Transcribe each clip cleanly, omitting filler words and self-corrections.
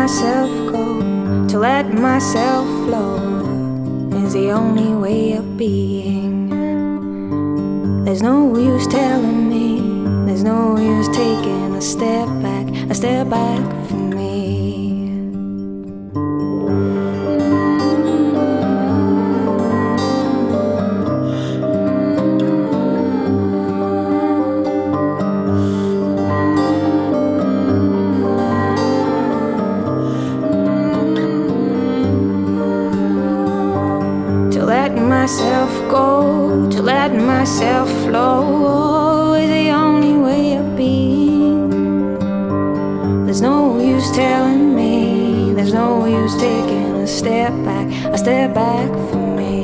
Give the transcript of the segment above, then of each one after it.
myself go, to let myself flow is the only way of being. There's no use telling me, there's no use taking a step back from me. To let myself go, to let myself flow is the only way of being. There's no use telling me, there's no use taking a step back from me.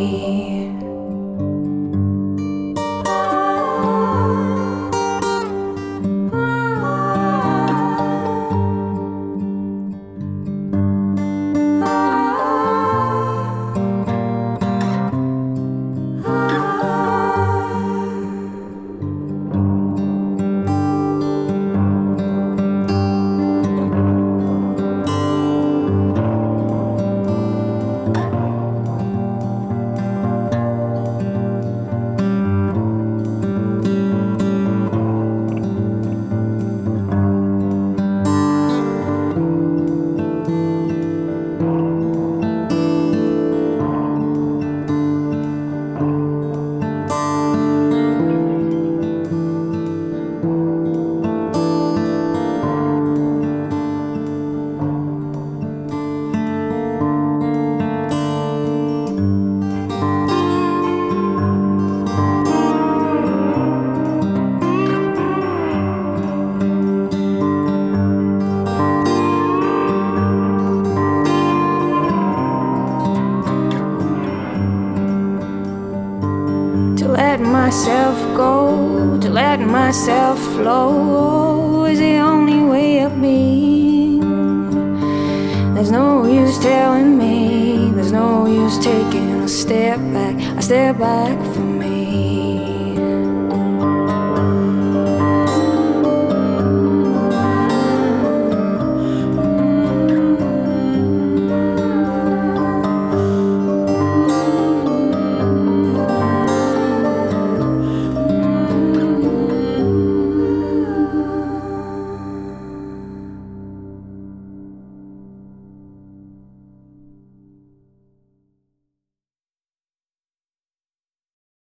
To let myself go, to let myself flow is the only way of being. There's no use telling me, there's no use taking a step back from me.